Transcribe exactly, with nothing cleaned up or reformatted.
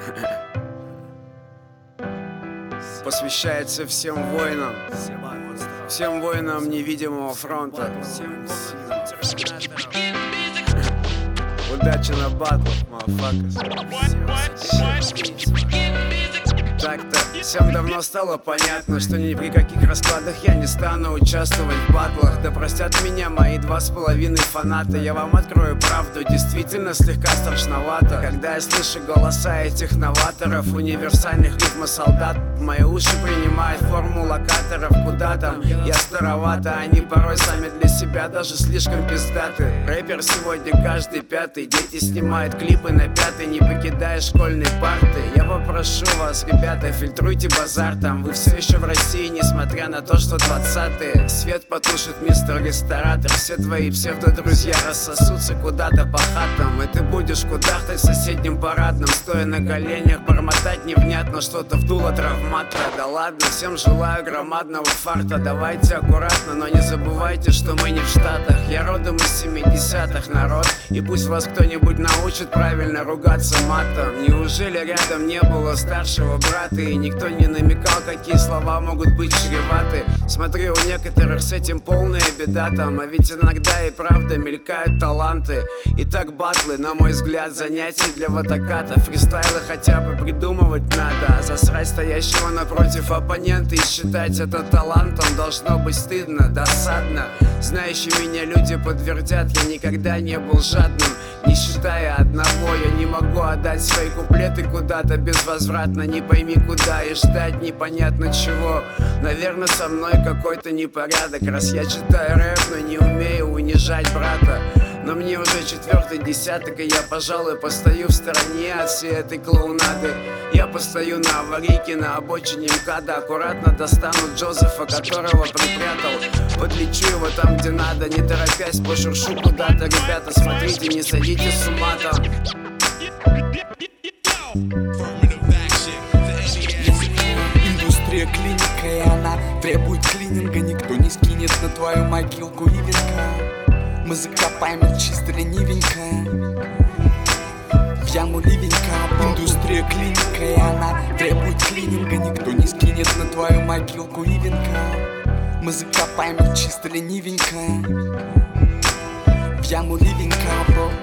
Посвящается всем воинам, всем воинам невидимого фронта. Удачи на батлах, мафакас. Так-то всем давно стало понятно, что ни при каких раскладах я не стану участвовать в батлах. Да простят меня мои два с половиной фаната. Я вам открою правду, действительно слегка страшновато, когда я слышу голоса этих новаторов, универсальных ритмосолдат. Мои уши принимают форму локаторов. Куда там? Я старовато, они порой сами для себя даже слишком пиздаты. Рэпер сегодня каждый пятый, дети снимают клипы на пятый, не покидая школьной парты. Я попрошу вас, ребята, фильтруйте базар там. Вы все еще в России, несмотря на то, что двадцатые. Свет потушит мистер ресторатор. Все твои псевдо-друзья рассосутся куда-то по хатам, и ты будешь кудахтать в соседнем парадном, стоя на коленях, бормотать невнятно что-то в дуло травмата. Да ладно, всем желаю громадного фарта. Давайте аккуратно, но не забывайте, что мы не в Штатах. Я родом из семидесятых, народ, и пусть вас кто-нибудь научит правильно ругаться матом. Неужели рядом не было старшего брата, и никто не намекал, какие слова могут быть чреваты? Смотри, у некоторых с этим полная беда там, а ведь иногда и правда мелькают таланты. Итак, батлы, на мой взгляд, занятия для ватаката. Фристайлы хотя бы придумывать надо, а засрать стоящего напротив оппонента и считать это талантом должно быть стыдно, досадно. Знающие меня люди подтвердят, я никогда не был жадным. Не считая одного, я не могу отдать свои куплеты куда-то безвозвратно, не пойми куда, и ждать непонятно чего. Наверное, со мной какой-то непорядок, раз я читаю рэп, но не умею унижать брата. Но мне уже четвертый десяток, и я, пожалуй, постою в стороне от всей этой клоунады. Я постою на аварийке на обочине МКАДа, аккуратно достану Джозефа, которого припрятал. Подлечу его там, где надо, не торопясь, пошуршу куда-то. Ребята, смотрите, не сойдите с ума там. Индустрия клиника, и она требует клининга. Никто не скинет на твою могилку и венка. Мы закопаем их чисто ленивенько, в яму ливенька. Индустрия клиника, и она требует клининга. Никто не скинет на твою могилку и венка. Мы закопаем их чисто ленивенько, в яму ливенька, бро.